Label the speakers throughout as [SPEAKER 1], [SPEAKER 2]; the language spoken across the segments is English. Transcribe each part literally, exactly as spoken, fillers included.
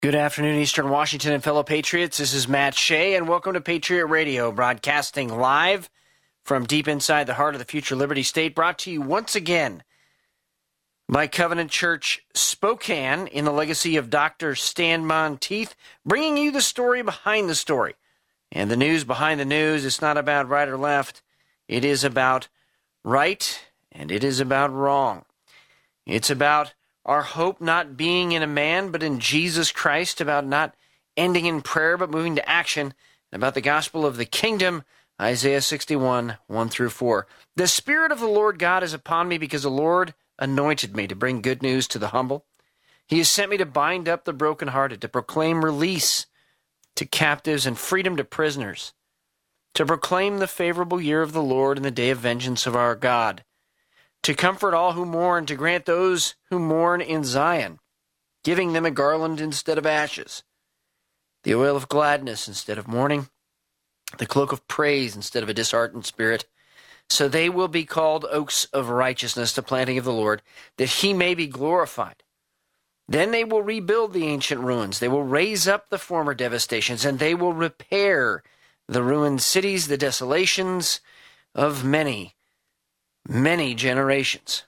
[SPEAKER 1] Good afternoon, Eastern Washington and fellow patriots. This is Matt Shea, and welcome to Patriot Radio, broadcasting live from deep inside the heart of the future Liberty State, brought to you once again by Covenant Church Spokane in the legacy of Doctor Stan Monteith, bringing you the story behind the story. And the news behind the news. It's not about right or left. It is about right, and it is about wrong. It's about our hope not being in a man, but in Jesus Christ, about not ending in prayer, but moving to action, and about the gospel of the kingdom, Isaiah sixty-one, one through four. The Spirit of the Lord God is upon me, because the Lord anointed me to bring good news to the humble. He has sent me to bind up the brokenhearted, to proclaim release to captives and freedom to prisoners, to proclaim the favorable year of the Lord and the day of vengeance of our God, to comfort all who mourn, to grant those who mourn in Zion, giving them a garland instead of ashes, the oil of gladness instead of mourning, the cloak of praise instead of a disheartened spirit. So they will be called oaks of righteousness, the planting of the Lord, that he may be glorified. Then they will rebuild the ancient ruins. They will raise up the former devastations, and they will repair the ruined cities, the desolations of many Many generations.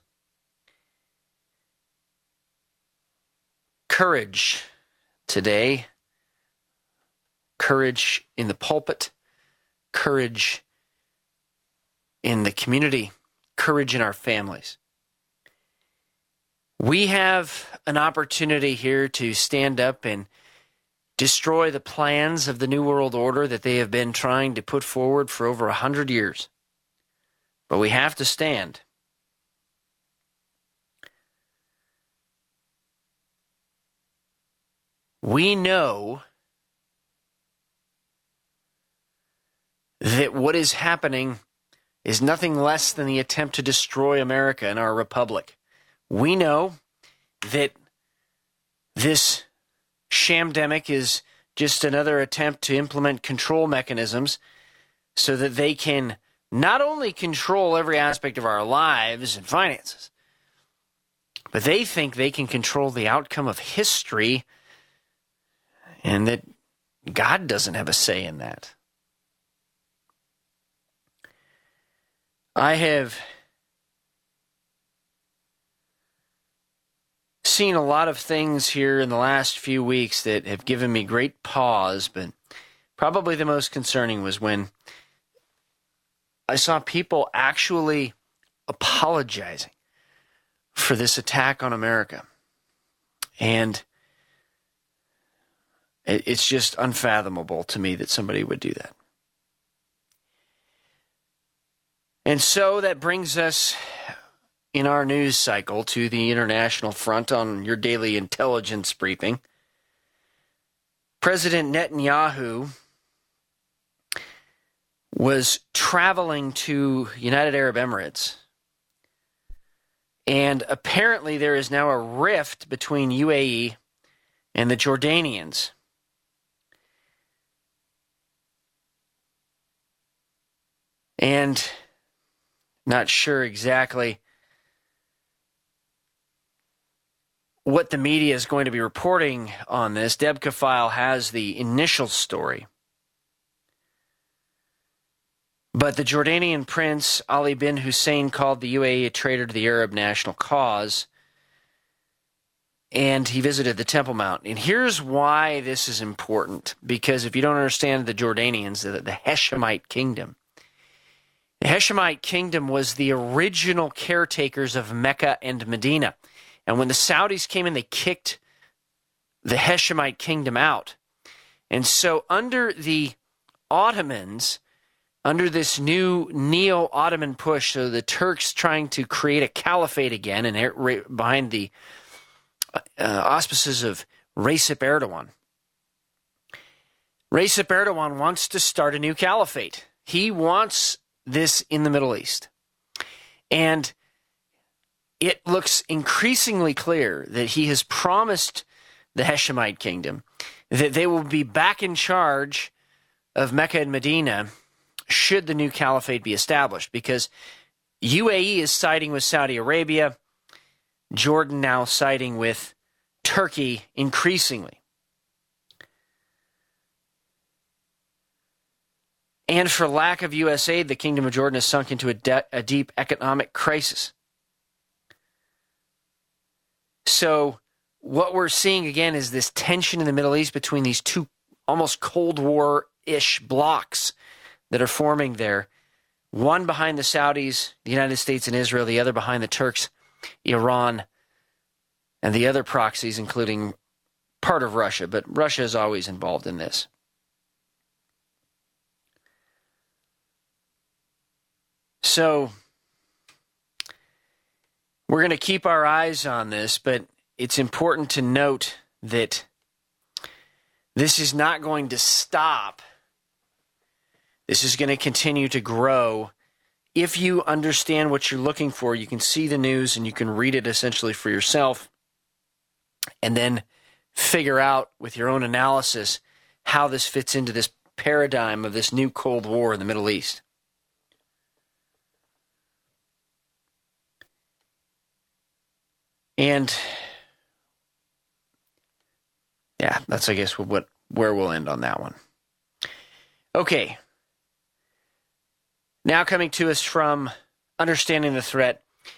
[SPEAKER 1] Courage today. Courage in the pulpit. Courage in the community. Courage in our families. We have an opportunity here to stand up and destroy the plans of the New World Order that they have been trying to put forward for over a hundred years. But we have to stand. We know that what is happening is nothing less than the attempt to destroy America and our republic. We know that this shamdemic is just another attempt to implement control mechanisms so that they can not only control every aspect of our lives and finances, but they think they can control the outcome of history, and that God doesn't have a say in that. I have seen a lot of things here in the last few weeks that have given me great pause, but probably the most concerning was when I saw people actually apologizing for this attack on America. And it's just unfathomable to me that somebody would do that. And so that brings us in our news cycle to the international front on your daily intelligence briefing. President Netanyahu was traveling to United Arab Emirates, and apparently there is now a rift between U A E and the Jordanians. And not sure exactly what the media is going to be reporting on this. Debka File has the initial story. But the Jordanian prince, Ali bin Hussein, called the U A E a traitor to the Arab national cause, and he visited the Temple Mount. And here's why this is important, because if you don't understand the Jordanians, the, the Hashemite kingdom, the Hashemite kingdom was the original caretakers of Mecca and Medina. And when the Saudis came in, they kicked the Hashemite kingdom out. And so under the Ottomans, under this new neo-Ottoman push, so the Turks trying to create a caliphate again, and behind the uh, auspices of Recep Erdogan. Recep Erdogan wants to start a new caliphate. He wants this in the Middle East. And it looks increasingly clear that he has promised the Hashemite kingdom that they will be back in charge of Mecca and Medina should the new caliphate be established, because U A E is siding with Saudi Arabia, Jordan now siding with Turkey increasingly. And for lack of U S aid, the Kingdom of Jordan has sunk into a, de- a deep economic crisis. So what we're seeing again is this tension in the Middle East between these two almost Cold War-ish blocks that are forming there. One behind the Saudis, the United States and Israel, the other behind the Turks, Iran, and the other proxies, including part of Russia. But Russia is always involved in this. So we're going to keep our eyes on this, but it's important to note that this is not going to stop. This is going to continue to grow. If you understand what you're looking for, you can see the news and you can read it essentially for yourself and then figure out with your own analysis how this fits into this paradigm of this new Cold War in the Middle East. And yeah, that's, I guess, what where we'll end on that one. Okay. Now coming to us from Understanding the Threat.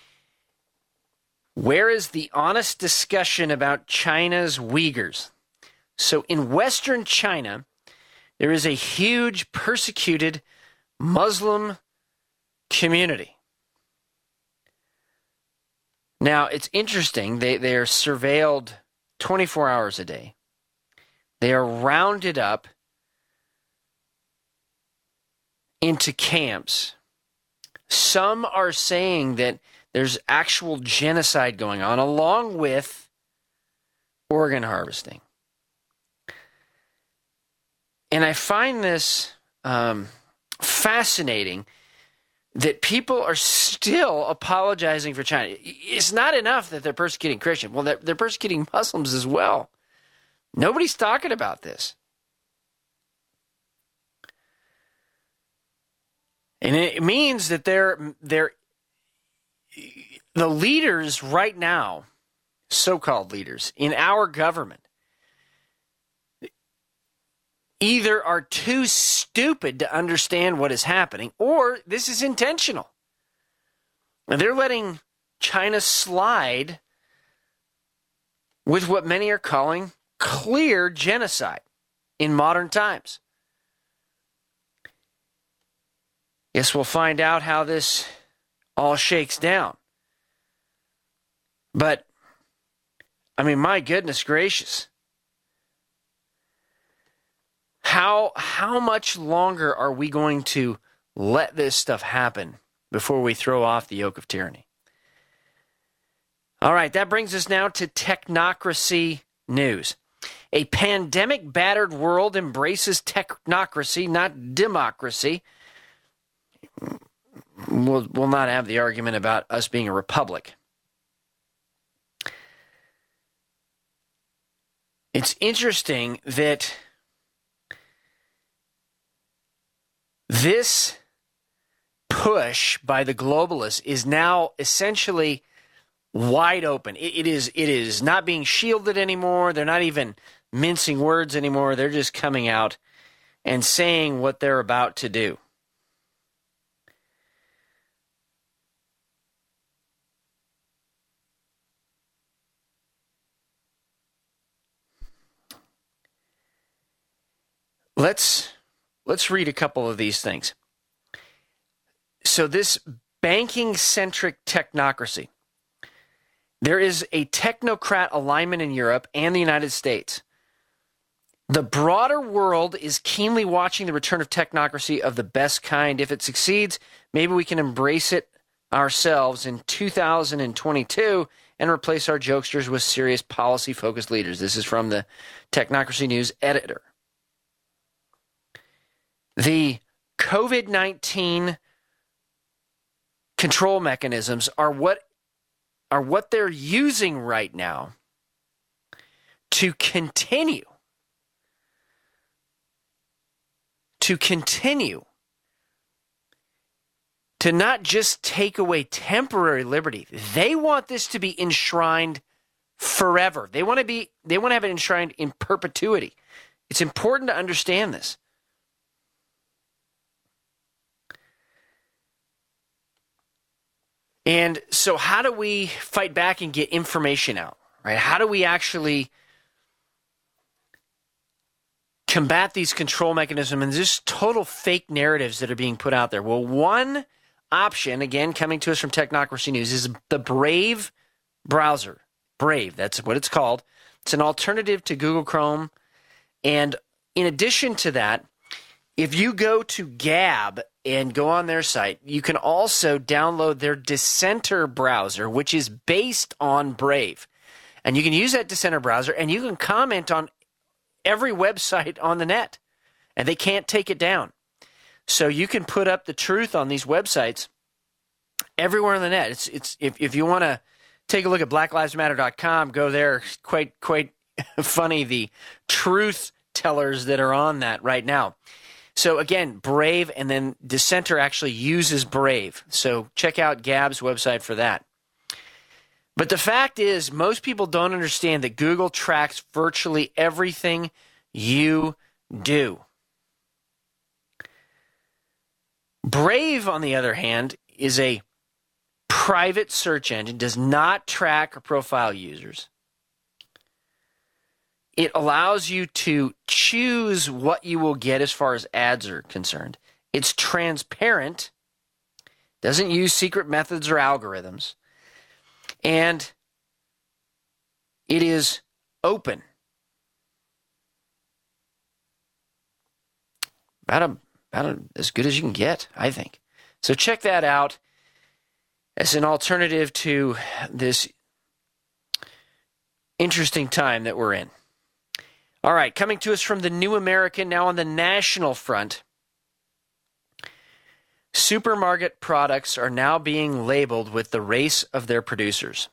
[SPEAKER 1] Where is the honest discussion about China's Uyghurs? So in Western China, there is a huge persecuted Muslim community. Now, it's interesting. They, they are surveilled twenty-four hours a day. They are rounded up into camps. Some are saying that there's actual genocide going on along with organ harvesting. And I find this um, fascinating that people are still apologizing for China. It's not enough that they're persecuting Christians. Well, they're, they're persecuting Muslims as well. Nobody's talking about this. And it means that they're, they're the leaders right now, so-called leaders in our government, either are too stupid to understand what is happening, or this is intentional. And they're letting China slide with what many are calling clear genocide in modern times. Guess we'll find out how this all shakes down. But, I mean, my goodness gracious. How how much longer are we going to let this stuff happen before we throw off the yoke of tyranny? All right, that brings us now to technocracy news. A pandemic-battered world embraces technocracy, not democracy. We'll, we'll not have the argument about us being a republic. It's interesting that this push by the globalists is now essentially wide open. It, it is it is not being shielded anymore. They're not even mincing words anymore. They're just coming out and saying what they're about to do. Let's let's read a couple of these things. So this banking-centric technocracy. There is a technocrat alignment in Europe and the United States. The broader world is keenly watching the return of technocracy of the best kind. If it succeeds, maybe we can embrace it ourselves in two thousand twenty-two and replace our jokesters with serious policy-focused leaders. This is from the Technocracy News editor. The COVID nineteen control mechanisms are what are what they're using right now to continue to continue to not just take away temporary liberty. They want this to be enshrined forever. They want to be they want to have it enshrined in perpetuity. It's important to understand this. And so how do we fight back and get information out, right? How do we actually combat these control mechanisms and just total fake narratives that are being put out there? Well, one option, again, coming to us from Technocracy News, is the Brave browser. Brave, that's what it's called. It's an alternative to Google Chrome. And in addition to that, if you go to Gab and go on their site, you can also download their Dissenter browser, which is based on Brave. And you can use that Dissenter browser, and you can comment on every website on the net, and they can't take it down. So you can put up the truth on these websites everywhere on the net. It's it's if, if you want to take a look at black lives matter dot com, go there. Quite quite funny, the truth tellers that are on that right now. So again, Brave, and then Dissenter actually uses Brave. So check out Gab's website for that. But the fact is, most people don't understand that Google tracks virtually everything you do. Brave, on the other hand, is a private search engine, does not track or profile users. It allows you to choose what you will get as far as ads are concerned. It's transparent, doesn't use secret methods or algorithms, and it is open. About, a, about a, as good as you can get, I think. So check that out as an alternative to this interesting time that we're in. All right, coming to us from the New American, now on the national front. Supermarket products are now being labeled with the race of their producers.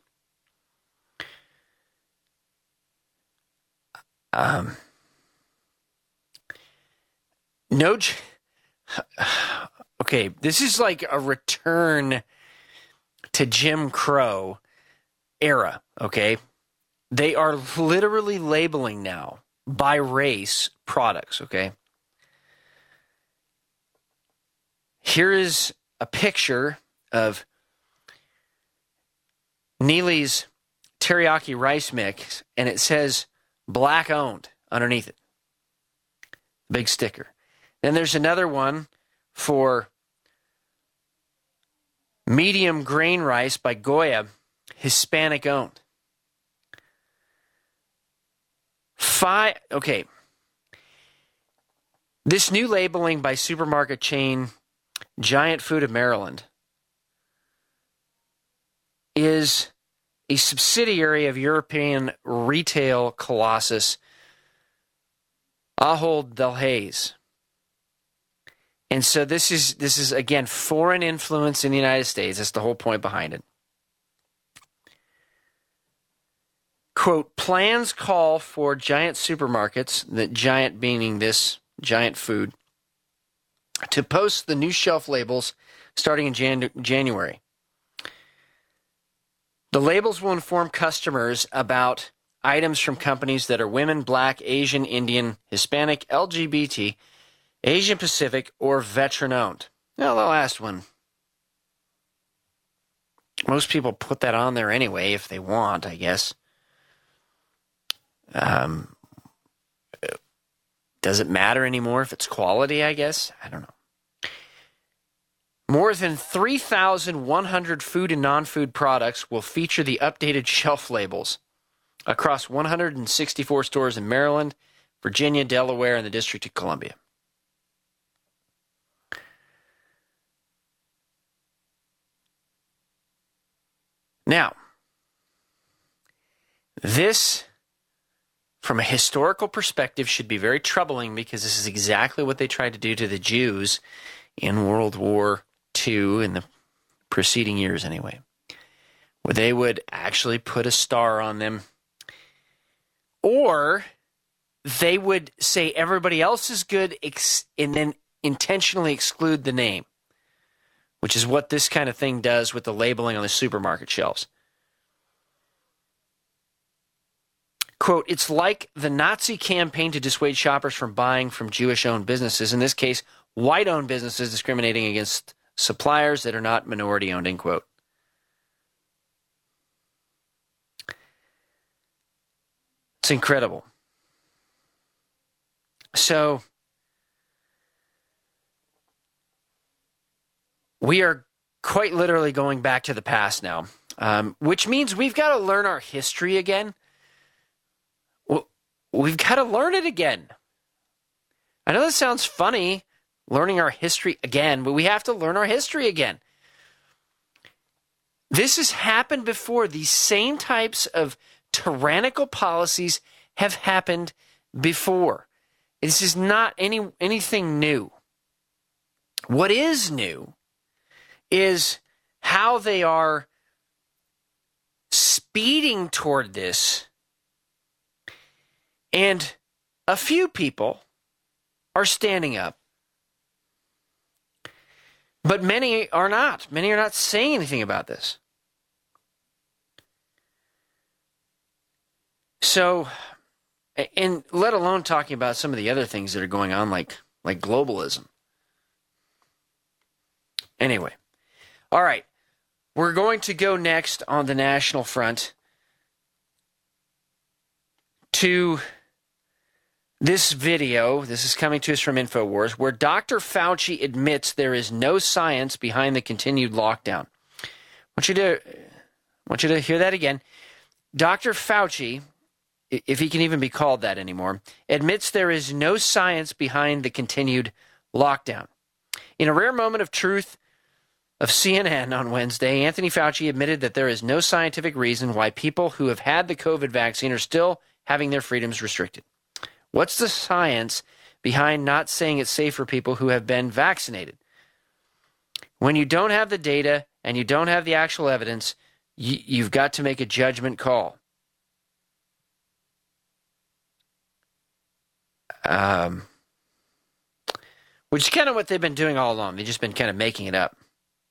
[SPEAKER 1] Um, no, okay, this is like a return to Jim Crow era, okay? They are literally labeling now by race products, okay? Here is a picture of Neely's teriyaki rice mix, and it says black owned underneath it. Big sticker. Then there's another one for medium grain rice by Goya, Hispanic owned. Five, okay. This new labeling by supermarket chain Giant Food of Maryland is a subsidiary of European retail colossus Ahold Delhaize. And so this is, this is again, foreign influence in the United States. That's the whole point behind it. Quote, plans call for Giant supermarkets, the Giant meaning this Giant Food, to post the new shelf labels starting in Jan- January. The labels will inform customers about items from companies that are women, black, Asian, Indian, Hispanic, L G B T, Asian Pacific, or veteran-owned. Now, the last one. Most people put that on there anyway if they want, I guess. Um, does it matter anymore if it's quality, I guess? I don't know. More than three thousand one hundred food and non-food products will feature the updated shelf labels across one hundred sixty-four stores in Maryland, Virginia, Delaware, and the District of Columbia. Now, this, from a historical perspective, should be very troubling because this is exactly what they tried to do to the Jews in World War Two in the preceding years anyway, where they would actually put a star on them, or they would say everybody else is good ex- and then intentionally exclude the name, which is what this kind of thing does with the labeling on the supermarket shelves. Quote, it's like the Nazi campaign to dissuade shoppers from buying from Jewish-owned businesses, in this case, white-owned businesses discriminating against suppliers that are not minority-owned, end quote. It's incredible. So we are quite literally going back to the past now, um, which means we've got to learn our history again. We've got to learn it again. I know this sounds funny, learning our history again, but we have to learn our history again. This has happened before. These same types of tyrannical policies have happened before. This is not any anything new. What is new is how they are speeding toward this. And a few people are standing up, but many are not. Many are not saying anything about this. So, and let alone talking about some of the other things that are going on, like, like globalism. Anyway, all right, we're going to go next on the national front to this video. This is coming to us from InfoWars, where Doctor Fauci admits there is no science behind the continued lockdown. I want you to, I want you to hear that again. Doctor Fauci, if he can even be called that anymore, admits there is no science behind the continued lockdown. In a rare moment of truth of C N N on Wednesday, Anthony Fauci admitted that there is no scientific reason why people who have had the COVID vaccine are still having their freedoms restricted. What's the science behind not saying it's safe for people who have been vaccinated? When you don't have the data and you don't have the actual evidence, you, you've got to make a judgment call. Um, which is kind of what they've been doing all along. They've just been kind of making it up.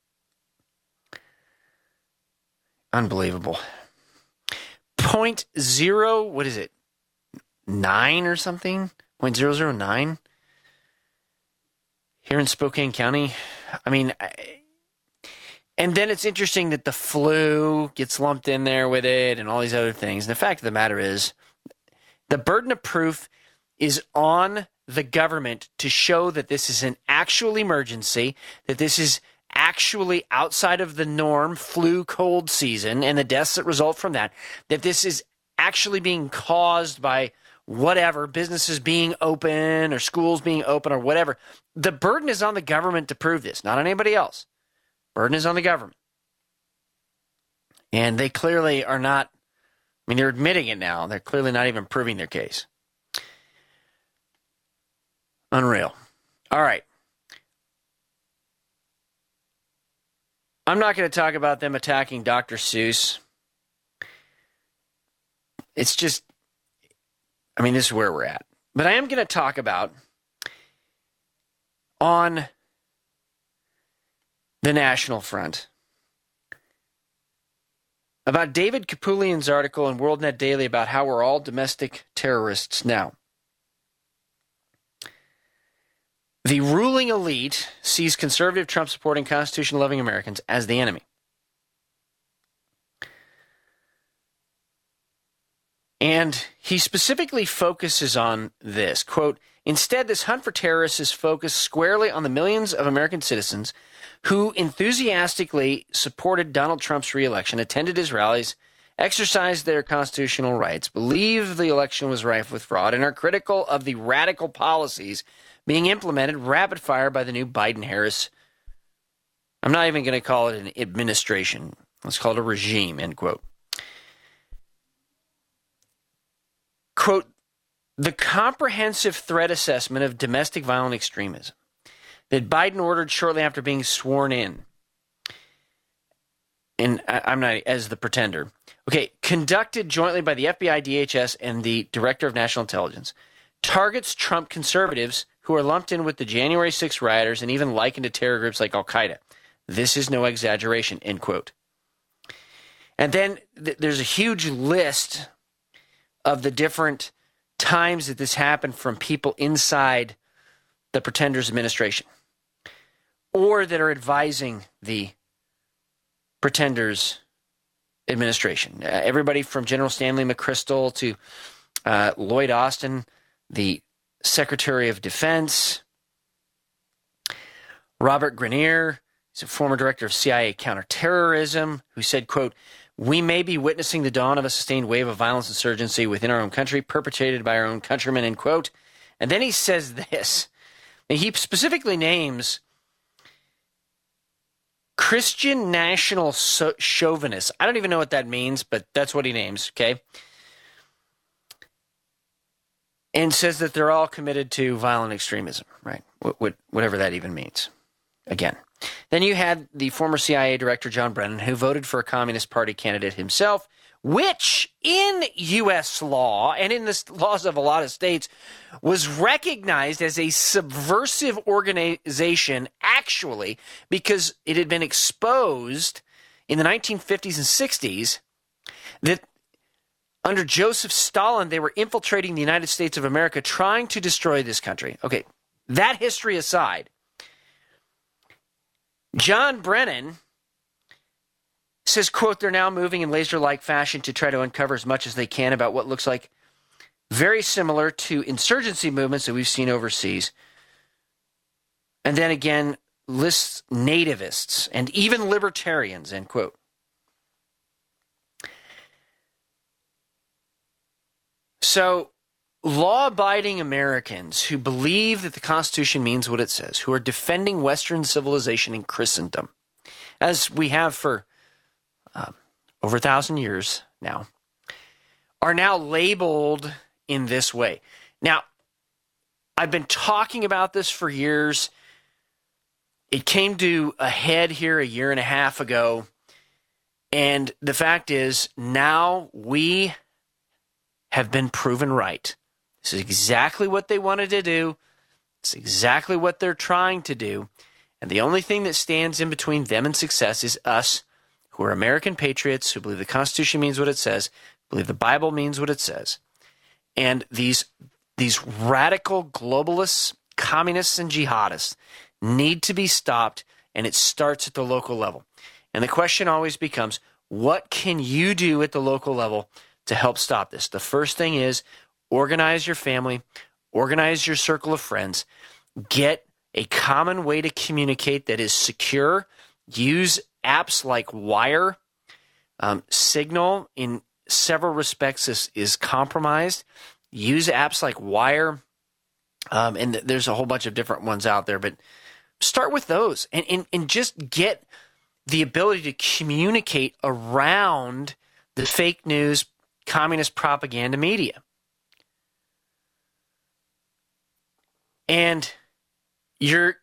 [SPEAKER 1] Unbelievable. Point zero, what is it? Nine or something? Point zero zero nine? Here in Spokane County. I mean, I, and then it's interesting that the flu gets lumped in there with it and all these other things. And the fact of the matter is, the burden of proof is on the government to show that this is an actual emergency, that this is actually outside of the norm flu cold season and the deaths that result from that, that this is actually being caused by whatever, businesses being open or schools being open or whatever. The burden is on the government to prove this, not on anybody else. Burden is on the government. And they clearly are not, I mean, they're admitting it now. They're clearly not even proving their case. Unreal. All right. I'm not going to talk about them attacking Doctor Seuss. It's just, I mean, this is where we're at. But I am going to talk about on the national front about David Kapulian's article in WorldNet Daily about how we're all domestic terrorists now. The ruling elite sees conservative, Trump-supporting, Constitution-loving Americans as the enemy. And he specifically focuses on this, quote, instead, this hunt for terrorists is focused squarely on the millions of American citizens who enthusiastically supported Donald Trump's reelection, attended his rallies, exercised their constitutional rights, believe the election was rife with fraud, and are critical of the radical policies being implemented rapid fire by the new Biden-Harris. I'm not even going to call it an administration. Let's call it a regime, end quote. Quote, the comprehensive threat assessment of domestic violent extremism that Biden ordered shortly after being sworn in, and I'm not as the pretender, okay, conducted jointly by the F B I, D H S, and the Director of National Intelligence, targets Trump conservatives who are lumped in with the January sixth rioters and even likened to terror groups like Al-Qaeda. This is no exaggeration, end quote. And then th- there's a huge list of the different times that this happened from people inside the Pretender's administration or that are advising the Pretender's administration. Uh, everybody from General Stanley McChrystal to Uh, Lloyd Austin, the Secretary of Defense. Robert Grenier, he's a former director of C I A counterterrorism, who said, quote, "We may be witnessing the dawn of a sustained wave of violence and insurgency within our own country, perpetrated by our own countrymen," end quote. And then he says this. And he specifically names Christian national so- chauvinists. I don't even know what that means, but that's what he names, okay? And says that they're all committed to violent extremism, right? What, what, whatever that even means. Again. Then you had the former C I A director, John Brennan, who voted for a Communist Party candidate himself, which in U S law and in the laws of a lot of states was recognized as a subversive organization, actually, because it had been exposed in the nineteen fifties and sixties that under Joseph Stalin, they were infiltrating the United States of America, trying to destroy this country. Okay, that history aside, John Brennan says, quote, "They're now moving in laser-like fashion to try to uncover as much as they can about what looks like very similar to insurgency movements that we've seen overseas." And then again, lists nativists and even libertarians, end quote. So, law-abiding Americans who believe that the Constitution means what it says, who are defending Western civilization and Christendom, as we have for uh, over a thousand years now, are now labeled in this way. Now, I've been talking about this for years. It came to a head here a year and a half ago, and the fact is, now we have been proven right. This is exactly what they wanted to do. It's exactly what they're trying to do. And the only thing that stands in between them and success is us, who are American patriots, who believe the Constitution means what it says, believe the Bible means what it says. And these, these radical globalists, communists, and jihadists need to be stopped, and it starts at the local level. And the question always becomes, what can you do at the local level to help stop this? The first thing is, organize your family, organize your circle of friends, get a common way to communicate that is secure. Use apps like Wire. Um, Signal, in several respects, is, is compromised. Use apps like Wire, um, and th- there's a whole bunch of different ones out there, but start with those and, and, and just get the ability to communicate around the fake news, communist propaganda media. And you're,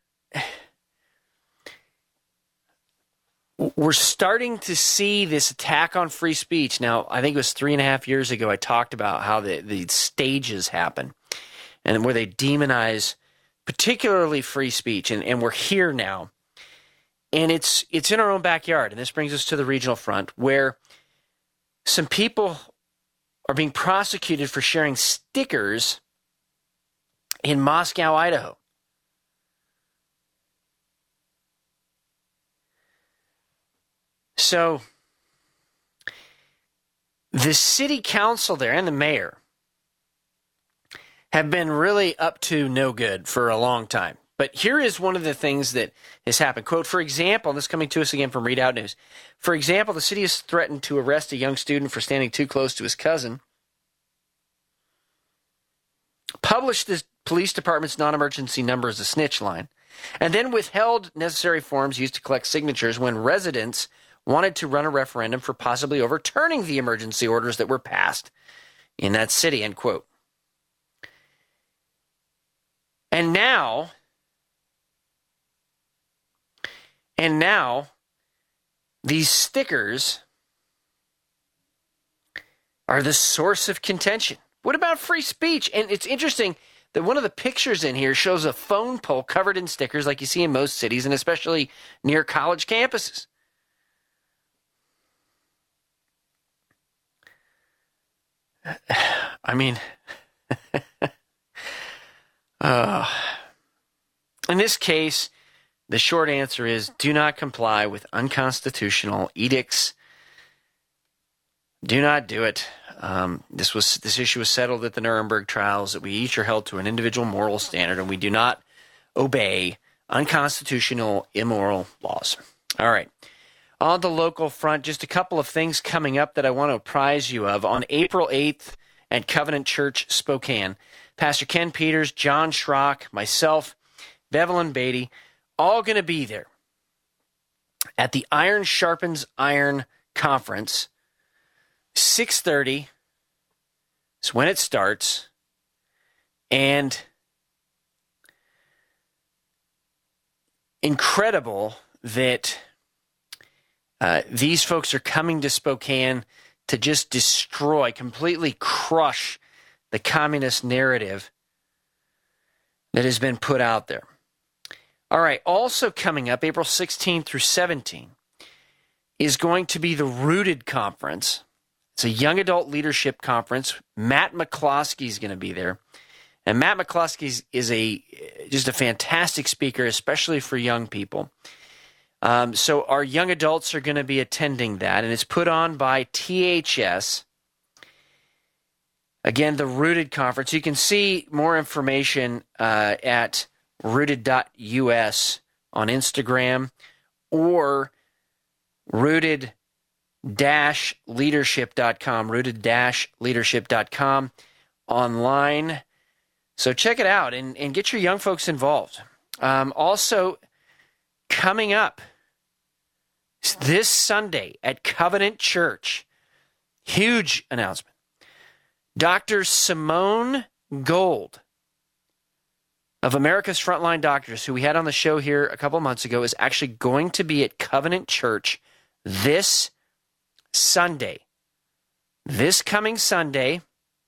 [SPEAKER 1] we're starting to see this attack on free speech. Now, I think it was three and a half years ago I talked about how the, the stages happen and where they demonize particularly free speech. And, and we're here now. And it's it's in our own backyard. And this brings us to the regional front, where some people are being prosecuted for sharing stickers in Moscow, Idaho. So the city council there and the mayor have been really up to no good for a long time. But here is one of the things that has happened. Quote, for example, this is coming to us again from Readout News. For example, the city has threatened to arrest a young student for standing too close to his cousin. Published the police department's non-emergency number as a snitch line, and then withheld necessary forms used to collect signatures when residents wanted to run a referendum for possibly overturning the emergency orders that were passed in that city, end quote. And now, and now, these stickers are the source of contention. What about free speech? And it's interesting that one of the pictures in here shows a phone pole covered in stickers like you see in most cities, and especially near college campuses. I mean, uh, in this case, the short answer is do not comply with unconstitutional edicts Do not do it. Um, this was this issue was settled at the Nuremberg trials that we each are held to an individual moral standard, and we do not obey unconstitutional, immoral laws. All right. On the local front, just a couple of things coming up that I want to apprise you of. On April eighth at Covenant Church, Spokane, Pastor Ken Peters, John Schrock, myself, Bevelyn Beatty, all going to be there at the Iron Sharpens Iron Conference. six thirty is when it starts, and incredible that uh, these folks are coming to Spokane to just destroy, completely crush the communist narrative that has been put out there. All right, also coming up, April sixteenth through seventeenth, is going to be the Rooted Conference. It's a young adult leadership conference. Matt McCloskey is going to be there. And Matt McCloskey is a just a fantastic speaker, especially for young people. Um, so our young adults are going to be attending that, and it's put on by T H S. Again, the Rooted Conference. You can see more information uh, at rooted dot U S on Instagram or rooted dash leadership dot com, rooted dash leadership dot com online. So check it out and, and get your young folks involved. Um, also, coming up this Sunday at Covenant Church, huge announcement. Doctor Simone Gold of America's Frontline Doctors, who we had on the show here a couple months ago, is actually going to be at Covenant Church this Sunday. This coming Sunday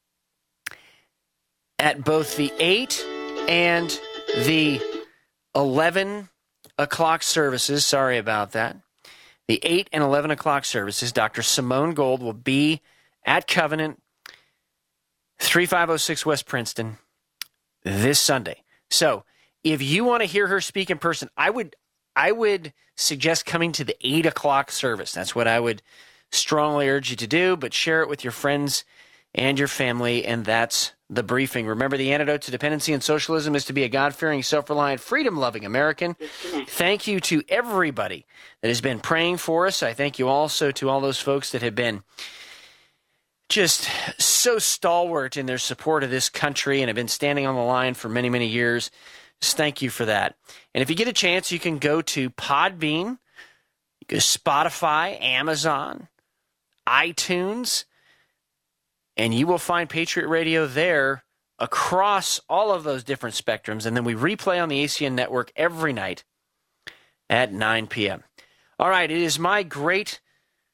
[SPEAKER 1] at both the eight and the eleven o'clock services. Sorry about that. The eight and eleven o'clock services. Doctor Simone Gold will be at Covenant, thirty-five oh six West Princeton, this Sunday. So if you want to hear her speak in person, I would I would suggest coming to the eight o'clock service. That's what I would strongly urge you to do, but share it with your friends and your family, and that's the briefing. Remember, the antidote to dependency and socialism is to be a God-fearing, self-reliant, freedom-loving American. Thank you to everybody that has been praying for us. I thank you also to all those folks that have been just so stalwart in their support of this country and have been standing on the line for many, many years. Just thank you for that. And if you get a chance, you can go to Podbean, you go to Spotify, Amazon, iTunes, and you will find Patriot Radio there across all of those different spectrums. And then we replay on the A C N network every night at nine p.m. All right, it is my great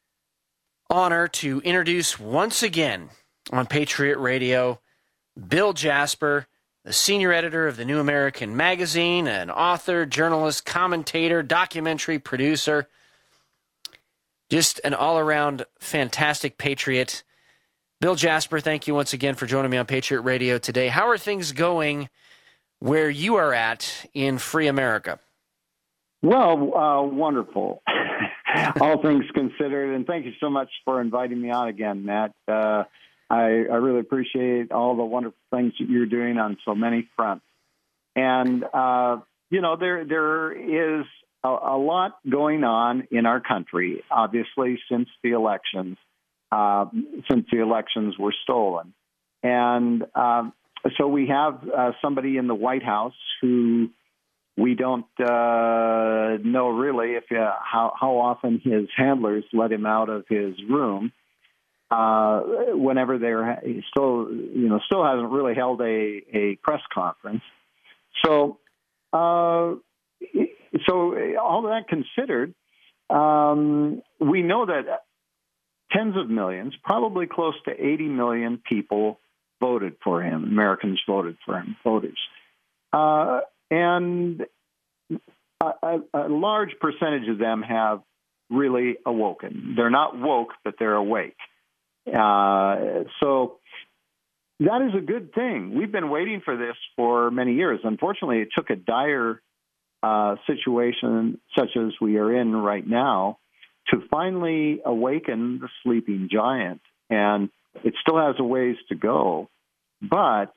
[SPEAKER 1] honor to introduce once again on Patriot Radio Bill Jasper, the senior editor of the New American Magazine, an author, journalist, commentator, documentary producer, just an all-around fantastic patriot. Bill Jasper, thank you once again for joining me on Patriot Radio today. How are things going where you are at in free America?
[SPEAKER 2] Well, uh, wonderful. All things considered, and thank you so much for inviting me on again, Matt. Uh, I, I really appreciate all the wonderful things that you're doing on so many fronts. And, uh, you know, there there is a, a lot going on in our country, obviously, since the elections, uh, since the elections were stolen. And um, so we have uh, somebody in the White House who we don't uh, know really if uh, how, how often his handlers let him out of his room. Uh, whenever they're he still, you know, still hasn't really held a, a press conference. So, uh, so all of that considered, um, we know that tens of millions, probably close to eighty million people voted for him. Americans voted for him, voters. Uh, and a, a, a large percentage of them have really awoken. They're not woke, but they're awake. Uh, so that is a good thing. We've been waiting for this for many years. Unfortunately, it took a dire uh, situation such as we are in right now to finally awaken the sleeping giant. and it still has a ways to go. But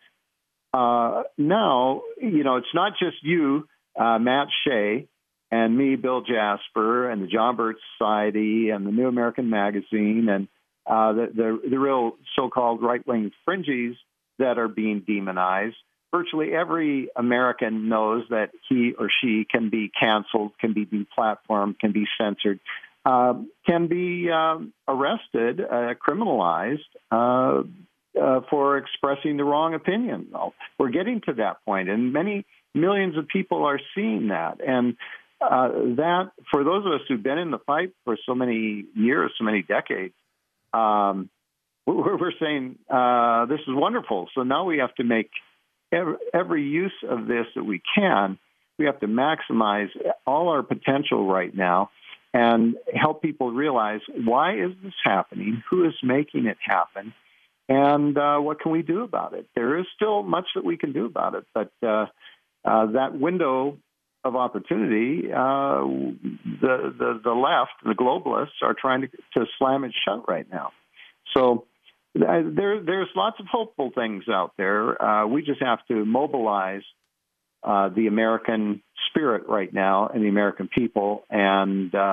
[SPEAKER 2] uh, now, you know, it's not just you, uh, Matt Shea, and me, Bill Jasper, and the John Birch Society, and the New American Magazine, and uh, the, the the real so-called right-wing fringies that are being demonized. Virtually every American knows that he or she can be canceled, can be deplatformed, can be censored, uh, can be um, arrested, uh, criminalized uh, uh, for expressing the wrong opinion. Well, we're getting to that point, and many millions of people are seeing that. And uh, that, for those of us who've been in the fight for so many years, so many decades, um, we're, we're saying uh, this is wonderful. So now we have to make every, every use of this that we can. We have to maximize all our potential right now and help people realize, why is this happening? Who is making it happen? And uh, what can we do about it? There is still much that we can do about it, but uh, uh, that window of opportunity, uh, the, the the left, the globalists, are trying to, to slam it shut right now. So uh, there there's lots of hopeful things out there. Uh, we just have to mobilize uh, the American spirit right now and the American people, and uh,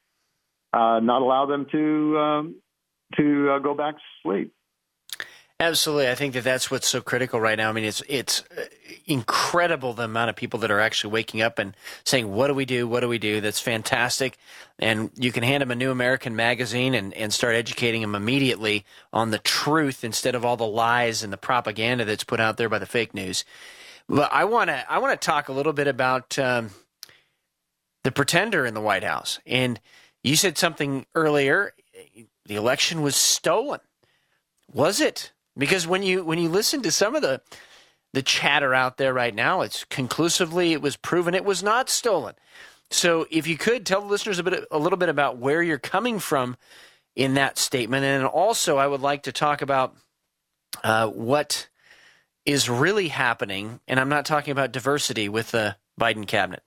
[SPEAKER 2] uh, not allow them to um, to uh, go back to sleep.
[SPEAKER 1] Absolutely. I think that that's what's so critical right now. I mean, it's it's incredible the amount of people that are actually waking up and saying, what do we do? What do we do? That's fantastic. And you can hand them a New American Magazine and, and start educating them immediately on the truth instead of all the lies and the propaganda that's put out there by the fake news. But I want to I want to talk a little bit about um, the pretender in the White House. And you said something earlier. The election was stolen. Was it? Because when you when you listen to some of the the chatter out there right now, it's conclusively it was proven it was not stolen. So if you could tell the listeners a bit a little bit about where you're coming from in that statement, and also I would like to talk about uh, what is really happening, and I'm not talking about diversity with the Biden cabinet.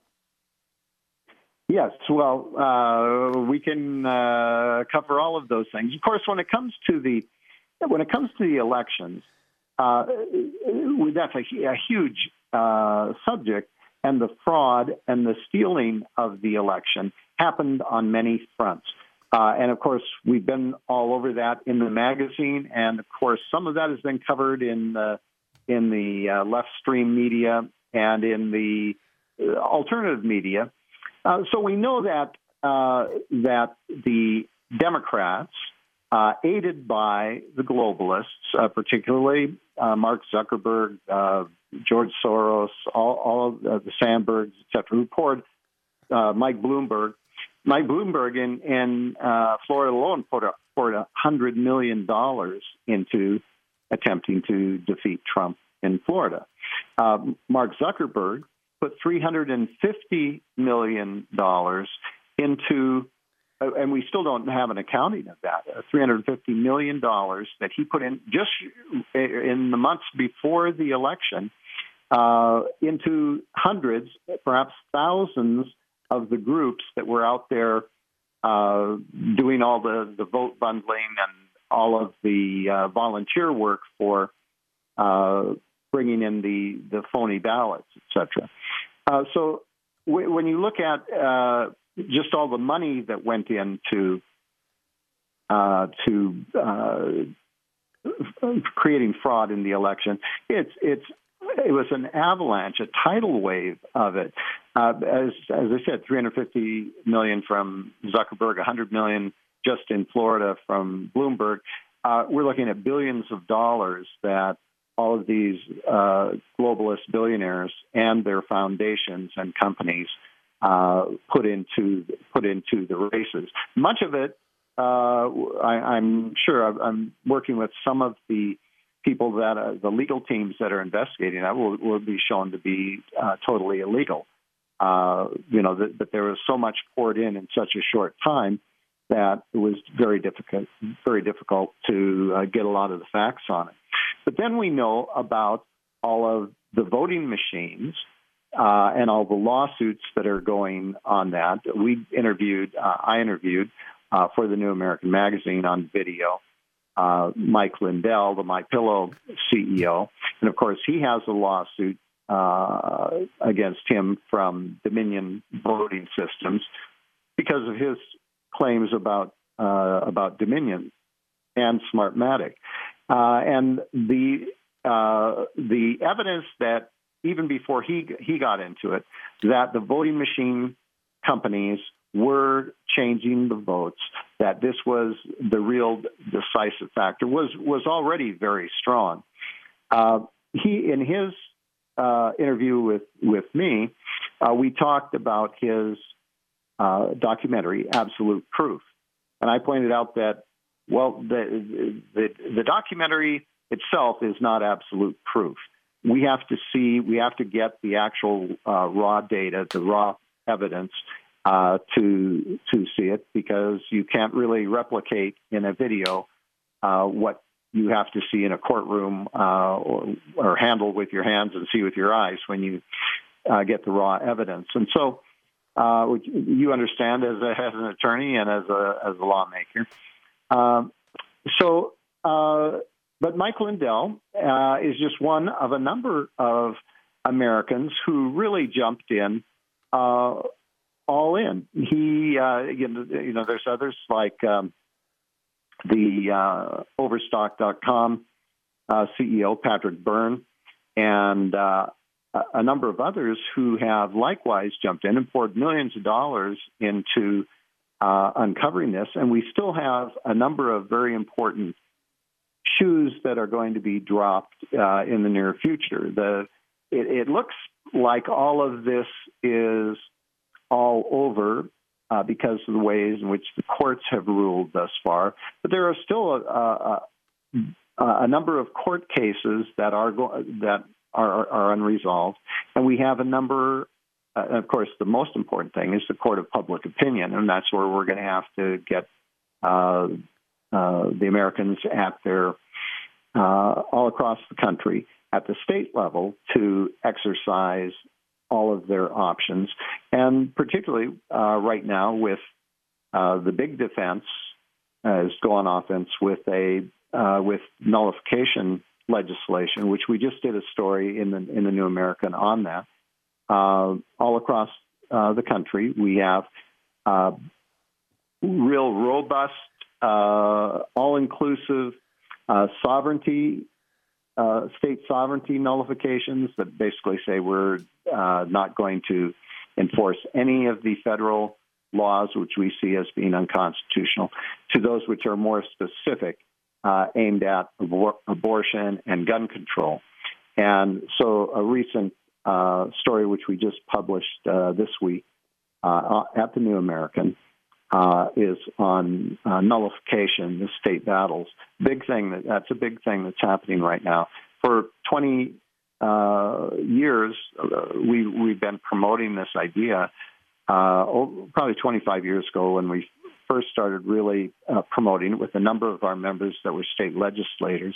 [SPEAKER 2] Yes, well, uh, we can uh, cover all of those things. Of course, when it comes to the When it comes to the elections, uh, that's a, a huge uh, subject, and the fraud and the stealing of the election happened on many fronts. Uh, and, of course, we've been all over that in the magazine, and, of course, some of that has been covered in the, in the uh, left-stream media and in the uh, alternative media. Uh, so we know that uh, that the Democrats, Uh, aided by the globalists, uh, particularly uh, Mark Zuckerberg, uh, George Soros, all, all of uh, the Sandbergs, et cetera, who poured uh, Mike Bloomberg. Mike Bloomberg in, in uh, Florida alone poured a, poured one hundred million dollars into attempting to defeat Trump in Florida. Uh, Mark Zuckerberg put three hundred fifty million dollars into, and we still don't have an accounting of that, uh, three hundred fifty million dollars that he put in just in the months before the election uh, into hundreds, perhaps thousands of the groups that were out there uh, doing all the, the vote bundling and all of the uh, volunteer work for uh, bringing in the, the phony ballots, et cetera. Uh, so w- when you look at uh, just all the money that went into uh, to uh, creating fraud in the election, it's it's it was an avalanche, a tidal wave of it. Uh, as as I said, three hundred fifty million from Zuckerberg, one hundred million just in Florida from Bloomberg. Uh, we're looking at billions of dollars that all of these uh, globalist billionaires and their foundations and companies Uh, put into put into the races. Much of it, uh, I, I'm sure I'm working with some of the people that uh, the legal teams that are investigating that will, will be shown to be uh, totally illegal. Uh, you know, that, that there was so much poured in in such a short time that it was very difficult, very difficult to uh, get a lot of the facts on it. But then we know about all of the voting machines uh, and all the lawsuits that are going on that. We interviewed, uh, I interviewed uh, for the New American Magazine on video uh, Mike Lindell, the MyPillow C E O. And, of course, he has a lawsuit uh, against him from Dominion Voting Systems because of his claims about uh, about Dominion and Smartmatic. Uh, and the uh, the evidence that even before he he got into it, that the voting machine companies were changing the votes, that this was the real decisive factor, was was already very strong. Uh, he, in his uh, interview with, with me, uh, we talked about his uh, documentary, Absolute Proof. And I pointed out that, well, the, the, the documentary itself is not absolute proof. We have to see, we have to get the actual uh, raw data, the raw evidence uh, to to see it, because you can't really replicate in a video uh, what you have to see in a courtroom uh, or, or handle with your hands and see with your eyes when you uh, get the raw evidence. And so uh, you understand as, a, as an attorney and as a, as a lawmaker. Um, so, uh, but Mike Lindell uh, is just one of a number of Americans who really jumped in uh, all in. He, uh, you know, you know, there's others like um, the uh, Overstock dot com uh, C E O, Patrick Byrne, and uh, a number of others who have likewise jumped in and poured millions of dollars into uh, uncovering this. And we still have a number of very important shoes that are going to be dropped uh, in the near future. The it, it looks like all of this is all over uh, because of the ways in which the courts have ruled thus far. But there are still a, a, a number of court cases that are go- that are, are unresolved, and we have a number. Uh, of course, the most important thing is the court of public opinion, and that's where we're going to have to get uh, uh, the Americans at their uh, all across the country at the state level to exercise all of their options, and particularly uh, right now with uh, the big defense uh, is go on offense with a uh, with nullification legislation, which we just did a story in the in the New American on that. Uh, all across uh, the country, we have uh, real robust, uh, all-inclusive uh, sovereignty. Uh, state sovereignty nullifications that basically say we're uh, not going to enforce any of the federal laws which we see as being unconstitutional, to those which are more specific, uh, aimed at abor- abortion and gun control. And so a recent uh, story which we just published uh, this week uh, at the New American Uh, is on uh, nullification, the state battles. Big thing that that's a big thing that's happening right now. For twenty uh, years, uh, we we've been promoting this idea. Uh, oh, probably twenty-five years ago, when we first started really uh, promoting it with a number of our members that were state legislators,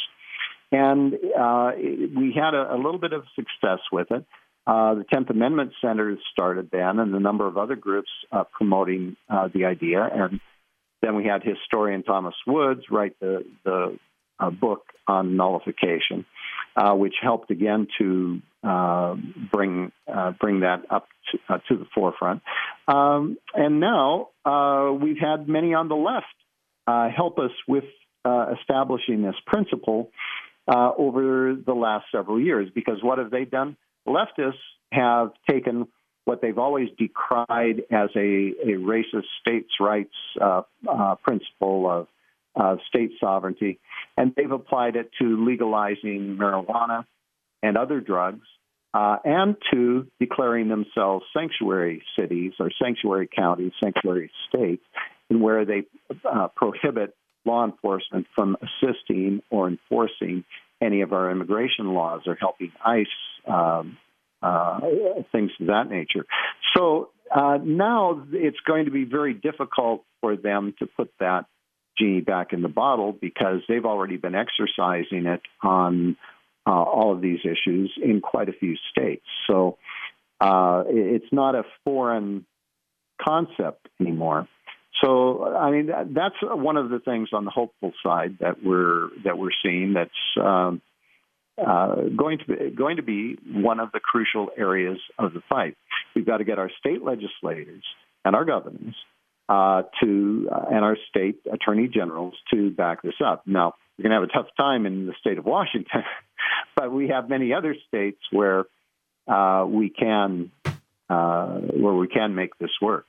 [SPEAKER 2] and uh, we had a, a little bit of success with it. Uh, the tenth Amendment Center started then, and a number of other groups uh, promoting uh, the idea. And then we had historian Thomas Woods write the, the uh, book on nullification, uh, which helped again to uh, bring uh, bring that up to, uh, to the forefront. Um, and now uh, we've had many on the left uh, help us with uh, establishing this principle uh, over the last several years, because what have they done? Leftists have taken what they've always decried as a, a racist states' rights uh, uh, principle of uh, state sovereignty, and they've applied it to legalizing marijuana and other drugs, uh, and to declaring themselves sanctuary cities or sanctuary counties, sanctuary states, in where they uh, prohibit law enforcement from assisting or enforcing any of our immigration laws or helping ICE, um, uh, things of that nature. So uh, now it's going to be very difficult for them to put that genie back in the bottle, because they've already been exercising it on uh, all of these issues in quite a few states. So uh, it's not a foreign concept anymore. So I mean, that, that's one of the things on the hopeful side that we're that we're seeing. That's um, uh, going to be going to be one of the crucial areas of the fight. We've got to get our state legislators and our governors uh, to uh, and our state attorney generals to back this up. Now, we're going to have a tough time in the state of Washington, but we have many other states where uh, we can uh, where we can make this work.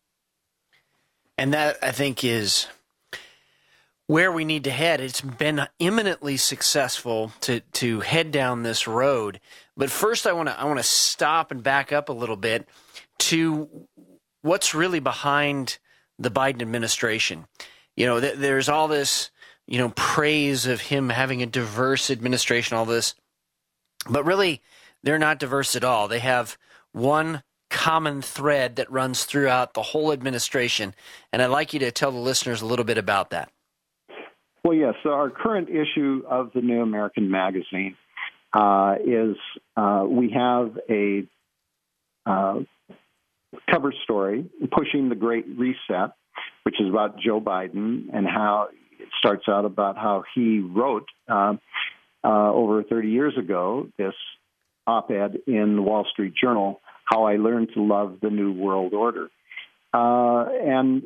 [SPEAKER 1] And that, I think, is where we need to head. It's been eminently successful to to head down this road. But first, I want to I want to stop and back up a little bit to what's really behind the Biden administration. You know, th- there's all this, you know, praise of him having a diverse administration, all this. But really, they're not diverse at all. They have one common thread that runs throughout the whole administration. And I'd like you to tell the listeners a little bit about that.
[SPEAKER 2] Well, yes. So our current issue of the New American Magazine uh, is uh, we have a uh, cover story pushing the Great Reset, which is about Joe Biden and how it starts out about how he wrote uh, uh, over thirty years ago this op-ed in the Wall Street Journal, How I Learned to Love the New World Order. Uh, and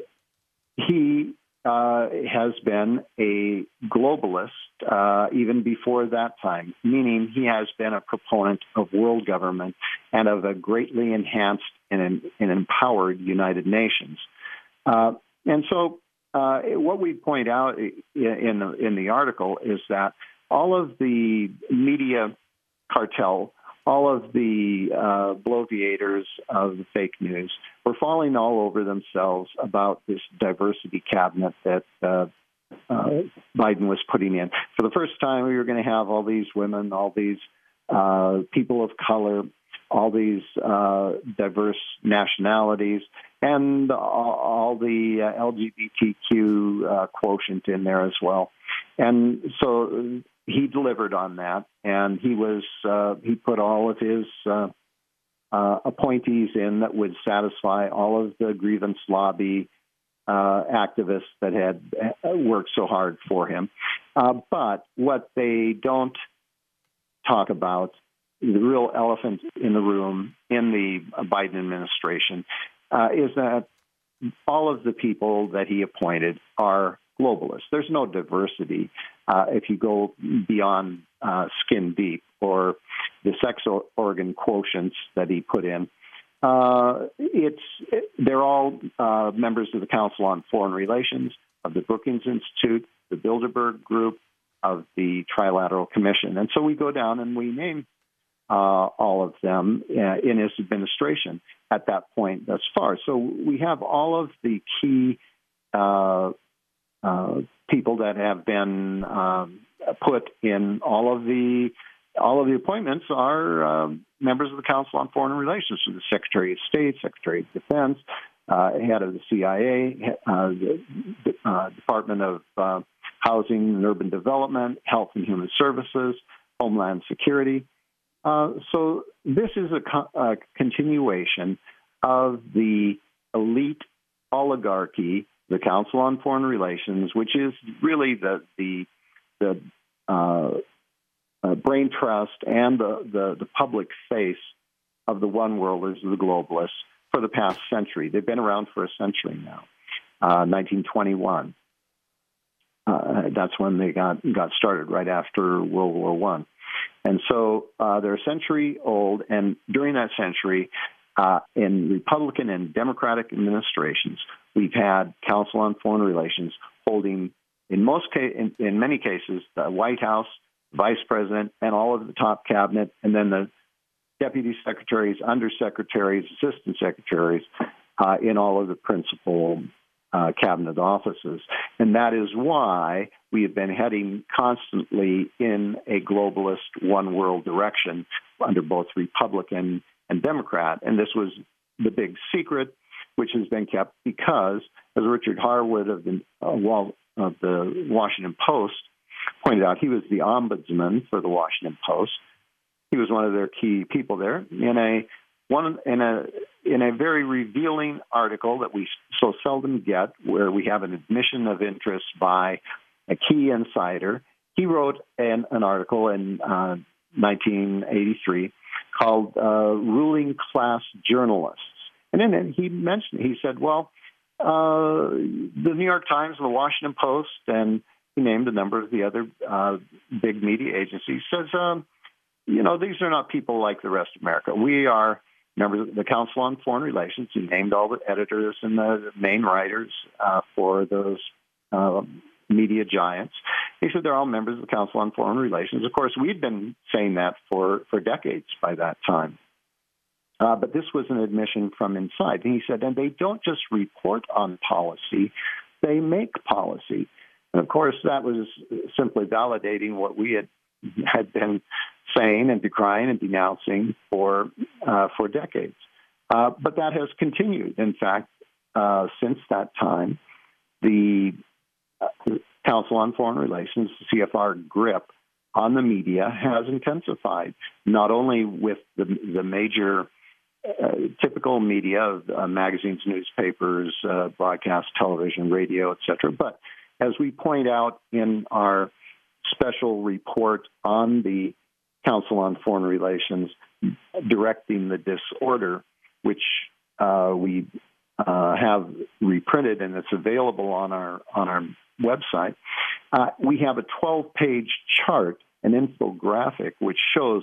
[SPEAKER 2] he uh, has been a globalist uh, even before that time, meaning he has been a proponent of world government and of a greatly enhanced and, and empowered United Nations. Uh, and so uh, what we point out in the, in the article is that all of the media cartel, all of the uh, bloviators of the fake news were falling all over themselves about this diversity cabinet that uh, uh, Biden was putting in. For the first time, we were going to have all these women, all these uh, people of color, all these uh, diverse nationalities, and all, all the uh, L G B T Q uh, quotient in there as well. And so he delivered on that, and he was uh, he put all of his uh, uh, appointees in that would satisfy all of the grievance lobby uh, activists that had worked so hard for him. Uh, but what they don't talk about, the real elephant in the room in the Biden administration, uh, is that all of the people that he appointed are globalists. There's no diversity uh, if you go beyond uh, skin deep or the sex organ quotients that he put in. Uh, it's it, they're all uh, members of the Council on Foreign Relations, of the Brookings Institute, the Bilderberg Group, of the Trilateral Commission. And so we go down and we name uh, all of them uh, in his administration at that point thus far. So we have all of the key uh, uh, people that have been um, put in all of the all of the appointments are um, members of the Council on Foreign Relations, so the Secretary of State, Secretary of Defense, uh, head of the C I A, uh, the uh, Department of uh, Housing and Urban Development, Health and Human Services, Homeland Security. Uh, so this is a, co- a continuation of the elite oligarchy, the Council on Foreign Relations, which is really the the the uh, uh, brain trust and the, the the public face of the one worlders, the globalists, for the past century. They've been around for a century now. Uh, nineteen twenty-one. Uh, that's when they got got started, right after World War One. And so uh, they're a century old, and during that century, uh, in Republican and Democratic administrations, we've had Council on Foreign Relations holding, in most ca- in, in many cases, the White House, Vice President, and all of the top cabinet, and then the deputy secretaries, undersecretaries, assistant secretaries uh, in all of the principal uh, cabinet offices. And that is why we have been heading constantly in a globalist one world direction under both Republican and Democrat. And this was the big secret, which has been kept because, as Richard Harwood of the, uh, Wall, of the Washington Post pointed out, he was the ombudsman for the Washington Post. He was one of their key people there in a one in a in a very revealing article that we so seldom get, where we have an admission of interest by a key insider. He wrote an, an article in uh, nineteen eighty-three called uh, Ruling Class Journalists. And in it, he mentioned, he said, well, uh, the New York Times, the Washington Post, and he named a number of the other uh, big media agencies, says, um, you know, these are not people like the rest of America. We are members of the Council on Foreign Relations. He named all the editors and the main writers uh, for those uh, media giants. He said they're all members of the Council on Foreign Relations. Of course, we'd been saying that for, for decades by that time. Uh, but this was an admission from inside. And he said, and they don't just report on policy, they make policy. And of course, that was simply validating what we had had been saying and decrying and denouncing for uh, for decades. Uh, but that has continued. In fact, uh, since that time, the uh, Council on Foreign Relations, C F R grip on the media has intensified, not only with the, the major uh, typical media of uh, magazines, newspapers, uh, broadcast, television, radio, et cetera, but as we point out in our special report on the Council on Foreign Relations directing the disorder, which uh, we uh, have reprinted and it's available on our on our website, uh, we have a twelve-page chart, an infographic, which shows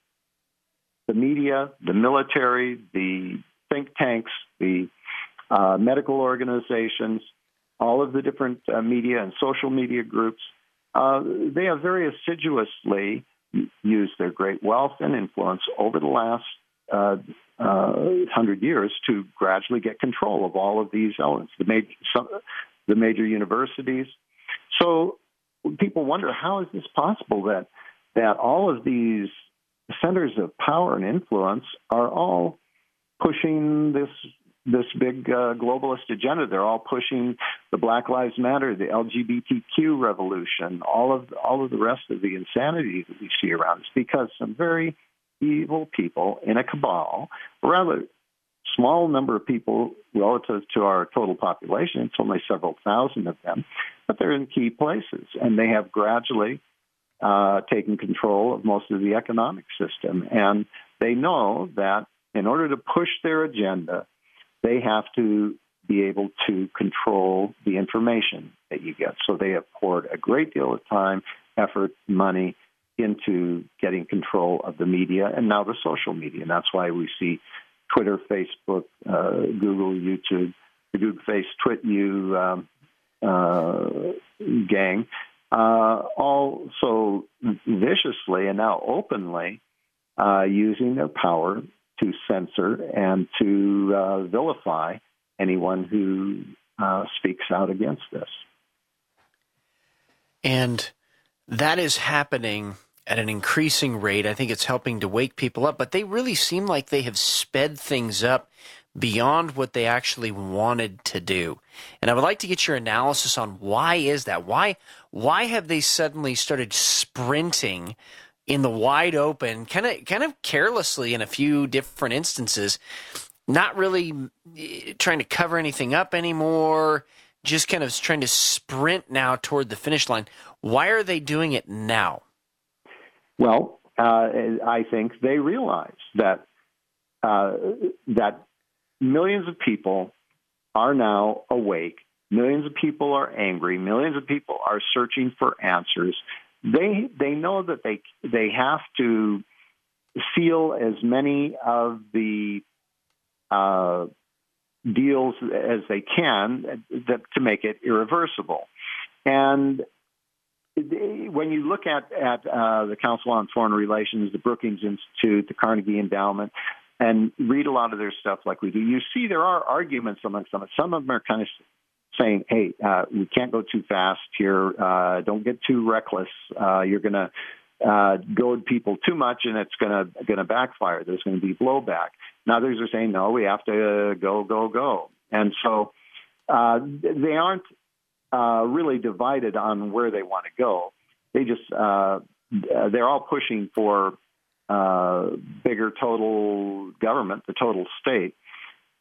[SPEAKER 2] the media, the military, the think tanks, the uh, medical organizations, all of the different uh, media and social media groups. Uh, they have very assiduously used their great wealth and influence over the last uh, uh, hundred years to gradually get control of all of these elements, the major, some, the major universities. So people wonder, how is this possible that that all of these centers of power and influence are all pushing this this big uh, globalist agenda? They're all pushing the Black Lives Matter, the L G B T Q revolution, all of all of the rest of the insanity that we see around us, because some very evil people in a cabal, a rather small number of people relative to our total population, it's only several thousand of them, but they're in key places, and they have gradually uh, taken control of most of the economic system. And they know that in order to push their agenda, they have to be able to control the information that you get. So they have poured a great deal of time, effort, money into getting control of the media and now the social media. And that's why we see Twitter, Facebook, uh, Google, YouTube, the Google Face, TwitU um, uh, gang, uh, all so viciously and now openly uh, using their power to censor and to uh, vilify anyone who uh, speaks out against this.
[SPEAKER 1] And that is happening at an increasing rate. I think it's helping to wake people up, but they really seem like they have sped things up beyond what they actually wanted to do. And I would like to get your analysis on why is that? Why, why have they suddenly started sprinting in the wide open, kind of kind of carelessly in a few different instances, not really trying to cover anything up anymore, just kind of trying to sprint now toward the finish line? Why are they doing it now?
[SPEAKER 2] Well, uh, I think they realize that uh, that millions of people are now awake, millions of people are angry, millions of people are searching for answers. They they know that they they have to seal as many of the uh, deals as they can that, to make it irreversible. And when you look at at uh, the Council on Foreign Relations, the Brookings Institute, the Carnegie Endowment, and read a lot of their stuff like we do, you see there are arguments amongst them. Some of them are kind of saying, hey, uh, we can't go too fast here. Uh, don't get too reckless. Uh, you're going to uh, goad people too much, and it's going to going to backfire. There's going to be blowback. And others are saying, no, we have to uh, go, go, go. And so uh, they aren't uh, really divided on where they want to go. They just uh, they're all pushing for uh, bigger total government, the total state.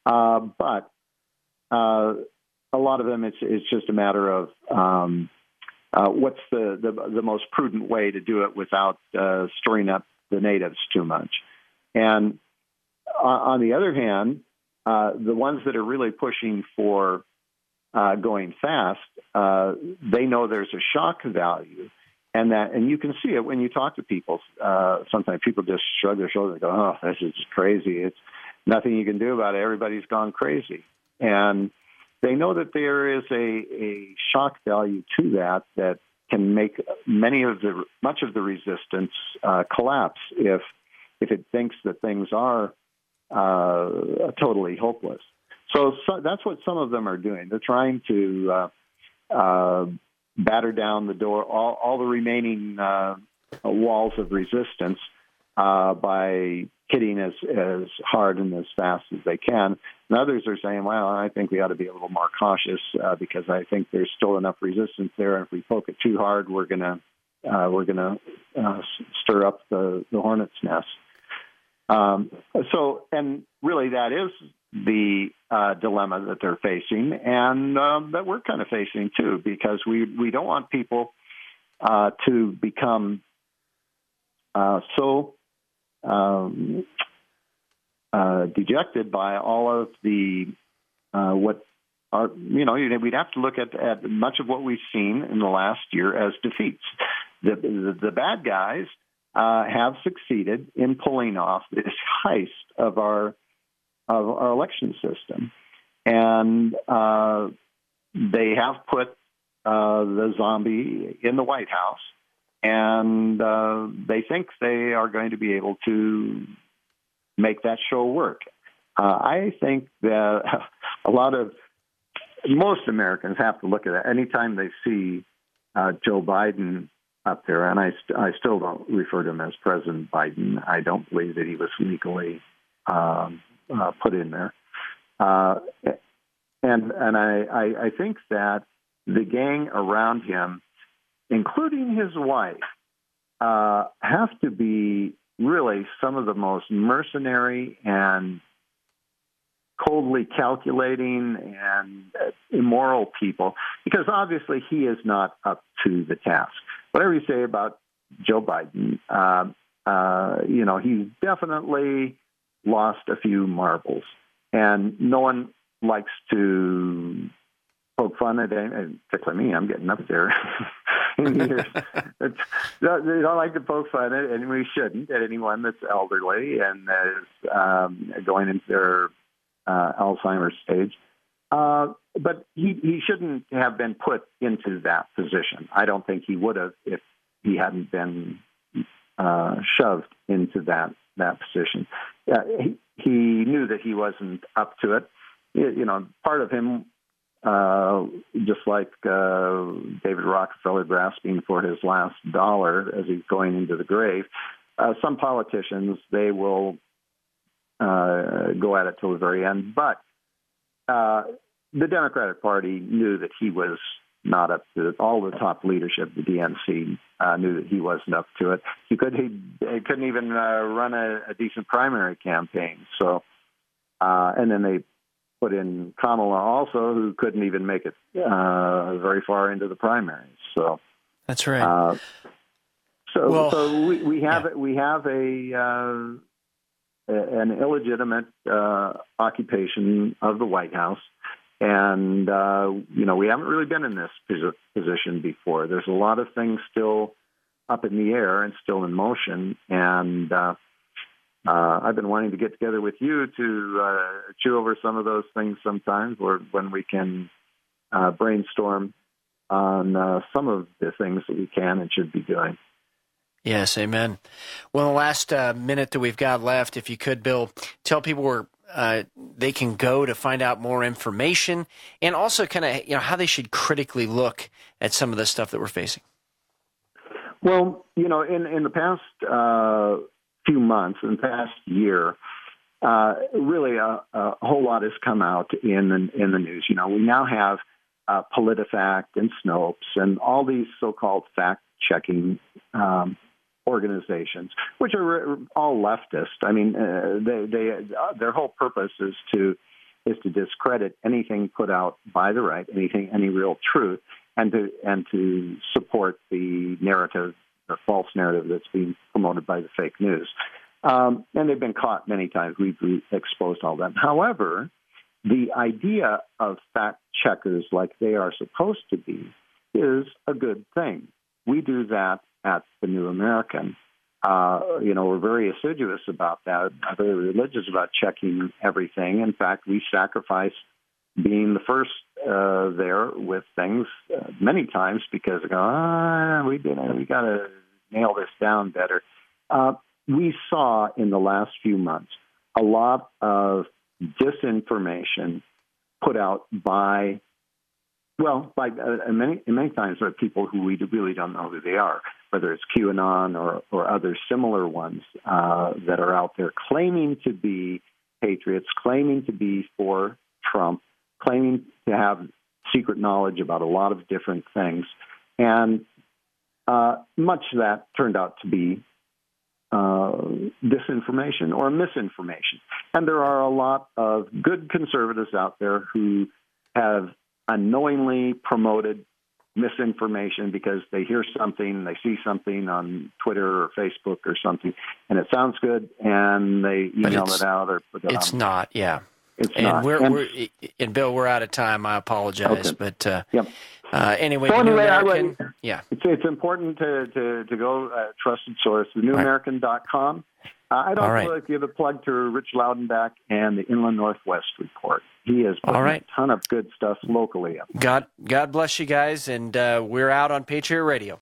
[SPEAKER 2] Uh, but uh, a lot of them, it's it's just a matter of um, uh, what's the, the the most prudent way to do it without uh, stirring up the natives too much. And uh, on the other hand, uh, the ones that are really pushing for uh, going fast, uh, they know there's a shock value. And that, and you can see it when you talk to people. Uh, sometimes people just shrug their shoulders and go, "Oh, this is just crazy. It's nothing you can do about it. Everybody's gone crazy." And they know that there is a, a shock value to that that can make many of the much of the resistance uh, collapse if if it thinks that things are uh, totally hopeless. So, so that's what some of them are doing. They're trying to uh, uh, batter down the door, all, all the remaining uh, walls of resistance uh, by hitting as, as hard and as fast as they can. And others are saying, well, I think we ought to be a little more cautious uh, because I think there's still enough resistance there. And if we poke it too hard, we're going to uh, we're going to uh, stir up the, the hornet's nest. Um, so, and really that is the uh, dilemma that they're facing, and um, that we're kind of facing too, because we, we don't want people uh, to become uh, so um, uh, dejected by all of the uh, what are, you know, we'd have to look at, at much of what we've seen in the last year as defeats. The, the, the bad guys uh, have succeeded in pulling off this heist of our of our election system. And uh, they have put uh, the zombie in the White House, and uh, they think they are going to be able to make that show work. Uh, I think that a lot of, most Americans have to look at it. Anytime they see uh, Joe Biden up there, and I, st- I still don't refer to him as President Biden. I don't believe that he was legally um, Uh, put in there, uh, and and I, I, I think that the gang around him, including his wife, uh, have to be really some of the most mercenary and coldly calculating and immoral people, because obviously he is not up to the task. Whatever you say about Joe Biden, uh, uh, you know, he's definitely lost a few marbles, and no one likes to poke fun at it. Particularly me, I'm getting up there in years. It's, they don't like to poke fun at it, and we shouldn't, at anyone that's elderly and is um, going into their uh, Alzheimer's stage. Uh, but he, he shouldn't have been put into that position. I don't think he would have if he hadn't been uh, shoved into that that position. Uh, he, he knew that he wasn't up to it. You, you know, part of him, uh, just like uh, David Rockefeller grasping for his last dollar as he's going into the grave, uh, some politicians, they will uh, go at it till the very end. But uh, the Democratic Party knew that he was not up to it. All the top leadership, the D N C, uh, knew that he wasn't up to it. He could he, he couldn't even uh, run a, a decent primary campaign. So, uh, and then they put in Kamala also, who couldn't even make it uh, very far into the primaries. So
[SPEAKER 1] that's right.
[SPEAKER 2] Uh, so
[SPEAKER 1] well,
[SPEAKER 2] so we, we have
[SPEAKER 1] yeah.
[SPEAKER 2] we have a uh, an illegitimate uh, occupation of the White House. And, uh, you know, we haven't really been in this position before. There's a lot of things still up in the air and still in motion. And uh, uh, I've been wanting to get together with you to uh, chew over some of those things sometimes, or when we can uh, brainstorm on uh, some of the things that we can and should be doing.
[SPEAKER 1] Yes, amen. Well, the last uh, minute that we've got left, if you could, Bill, tell people where uh, they can go to find out more information, and also kind of, you know, how they should critically look at some of the stuff that we're facing.
[SPEAKER 2] Well, you know, in, in the past uh, few months, in the past year, uh, really a, a whole lot has come out in the, in the news. You know, we now have uh, PolitiFact and Snopes and all these so-called fact-checking um organizations, which are all leftist. I mean, uh, they, they, uh, their whole purpose is to is to discredit anything put out by the right, anything, any real truth, and to and to support the narrative, the false narrative that's being promoted by the fake news. Um, and they've been caught many times. We've, we've exposed all that. However, the idea of fact checkers like they are supposed to be is a good thing. We do that at the New American. Uh, you know, we're very assiduous about that, very religious about checking everything. In fact, we sacrifice being the first uh, there with things uh, many times because they go, ah, we did it. We got to nail this down better. Uh, we saw in the last few months a lot of disinformation put out by, well, by uh, many many times there are people who we really don't know who they are, whether it's QAnon or, or other similar ones uh, that are out there claiming to be patriots, claiming to be for Trump, claiming to have secret knowledge about a lot of different things. And uh, much of that turned out to be uh, disinformation or misinformation. And there are a lot of good conservatives out there who have unknowingly promoted misinformation because they hear something, they see something on Twitter or Facebook or something, and it sounds good, and they email it out or put it
[SPEAKER 1] It's
[SPEAKER 2] on.
[SPEAKER 1] not, yeah.
[SPEAKER 2] It's
[SPEAKER 1] and
[SPEAKER 2] not.
[SPEAKER 1] We're,
[SPEAKER 2] and,
[SPEAKER 1] we're, and Bill, we're out of time. I apologize,
[SPEAKER 2] okay.
[SPEAKER 1] but uh,
[SPEAKER 2] yep.
[SPEAKER 1] uh, anyway,
[SPEAKER 2] so
[SPEAKER 1] the New
[SPEAKER 2] anyway,
[SPEAKER 1] American,
[SPEAKER 2] I would,
[SPEAKER 1] yeah,
[SPEAKER 2] it's it's important to to, to go uh, trusted source, the new american dot com. Uh, I'd also
[SPEAKER 1] right.
[SPEAKER 2] like to give a plug to Rich Loudenbach and the Inland Northwest Report. He has put
[SPEAKER 1] right.
[SPEAKER 2] a ton of good stuff locally up.
[SPEAKER 1] God, God bless you guys, and uh, we're out on Patriot Radio.